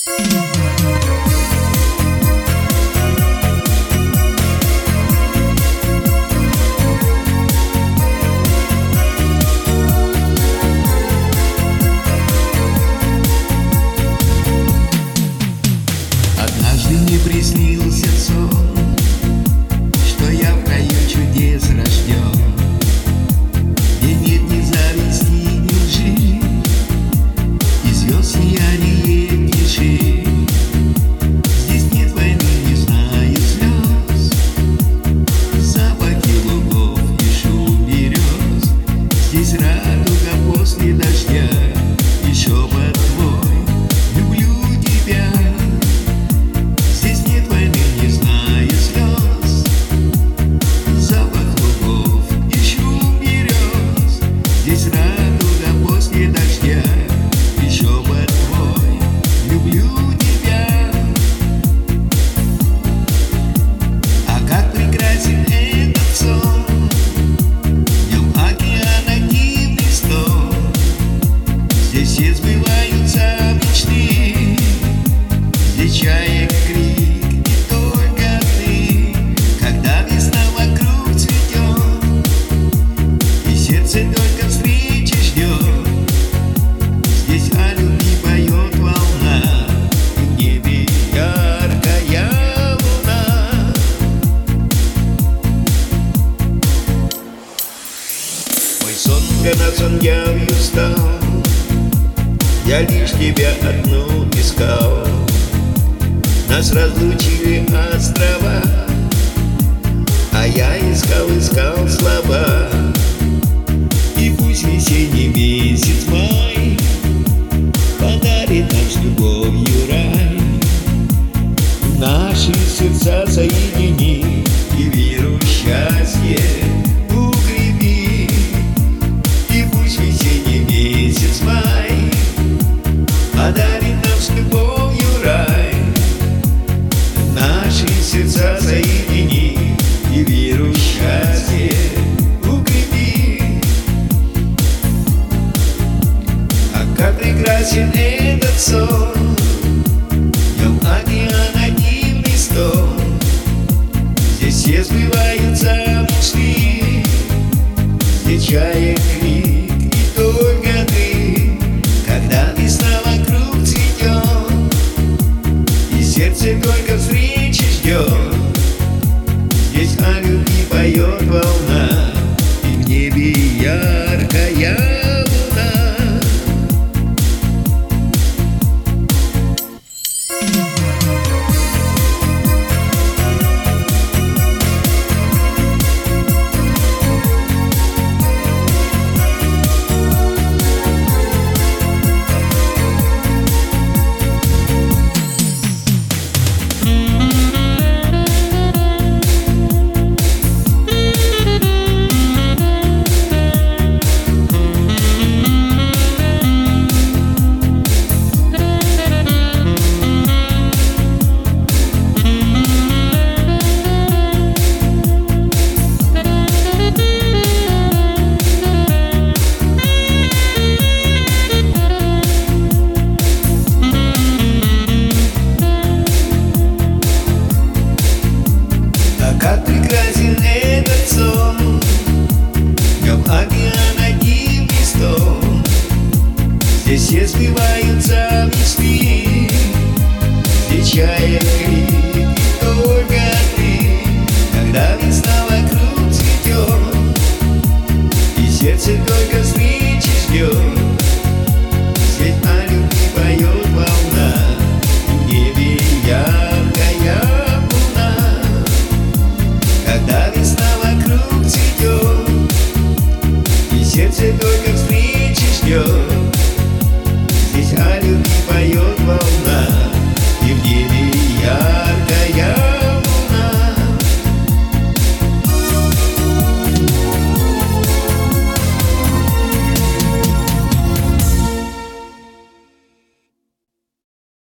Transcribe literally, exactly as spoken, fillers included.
Однажды мне приснился сон, что я в краю чудес рожден, где нет ни зависти, ни лжи, и звезд сияние тиши. Здесь нет войны, не знаю слез, запахи лугов и шум берез. Здесь радуга после дождя и шепот твой: люблю тебя. Здесь нет войны, не знаю слез, запах лугов и шум берез. Здесь радуга после дождя и шепот твой: люблю тебя. А как прекрасен этот сон, в нем океана дивный стон. Здесь все сбываются мечты, здесь чаек крик и только ты. Когда весна вокруг цветет и сердце только встречи ждет, здесь о любви поет волна, и в небе яркая луна. Мой сон, когда сон явью стал, я лишь тебя одну искал. Нас разлучили острова, а я искал, искал слова. И пусть весенний месяц май подарит нам с любовью рай. Наши сердца соедини и веру в счастье укрепи. И пусть весенний месяц май подарит нам с любовью рай. Наши сердца соедини и веру в счастье укрепи. А как прекрасен этот сон, в нем океана дивный стон. Здесь все сбываются мечты, здесь чаек крик и только ты. Когда весна вокруг цветет и сердце только встречи ждет, здесь о любви поет волна, и в небе яркая луна. Как прекрасен этот сон, в нем океана дивный стон. Здесь все сбываются мечты, здесь чаек